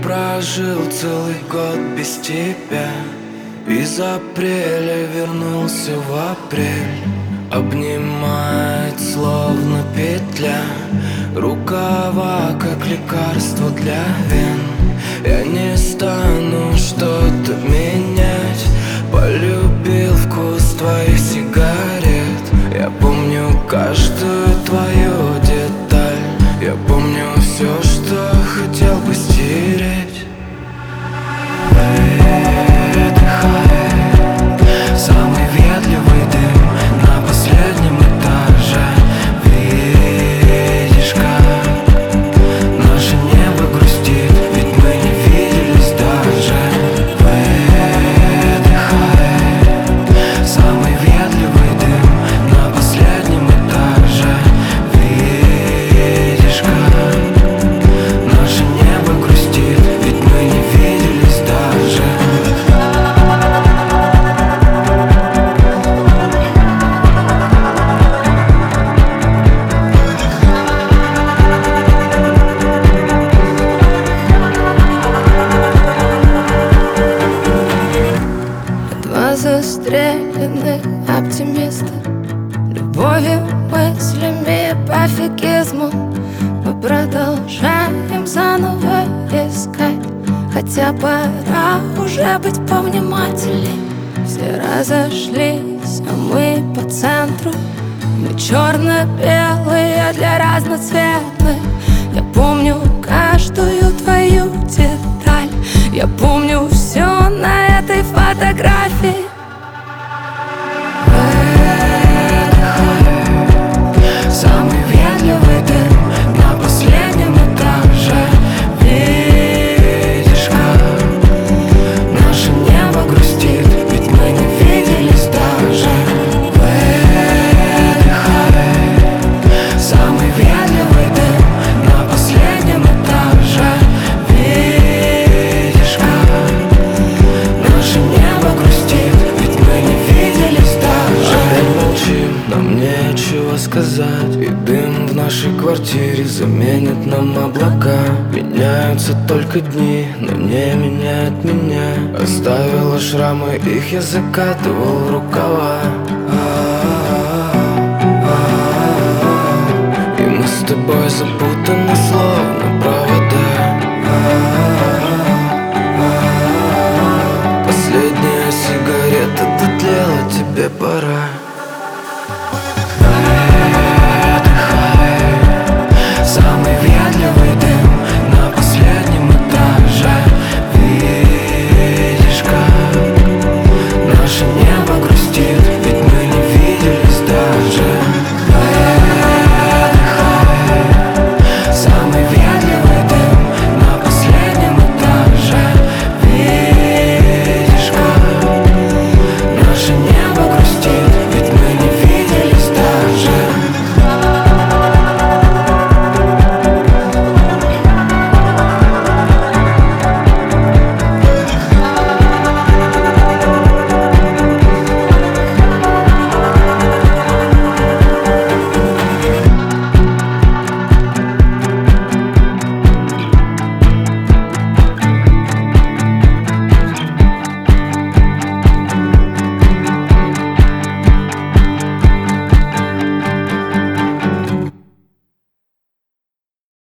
прожил целый год без тебя. Из апреля вернулся в апрель. Обнимает словно петля, рукава как лекарство для вен. Я не стану что-то менять. Полюбил вкус твоих сигарет. Я помню каждую твою деталь. Я помню все, что хотел бы стереть. Выдыхай самый въедливый дым на последнем этаже. Видишь, как наше небо грустит, ведь мы не виделись даже. Выдыхай самый въедливый дым на последнем этаже. Видишь, как наше небо грустит, ведь мы не виделись даже. Два застреленных оптимиста, любовью, мыслями, пофигизму. Мы продолжаем заново искать, хотя пора уже быть повнимательней. Все разошлись, а мы по центру. Мы черно-белые для разноцветных. Я помню каждую твою деталь. Я помню все на этой фотографии. Самый въедливый дым на последнем этаже. Видишь, как наше небо грустит, ведь мы не виделись даже. Выдыхай самый въедливый дым на последнем этаже. Видишь, как наше небо грустит, ведь мы не виделись даже. Опять молчим, нам нечего сказать, и дым в нашей квартире заменит нам облака. Меняются только дни, но не меняет меня. Оставила шрамы, их я закатывал в рукава. И мы с тобой забудем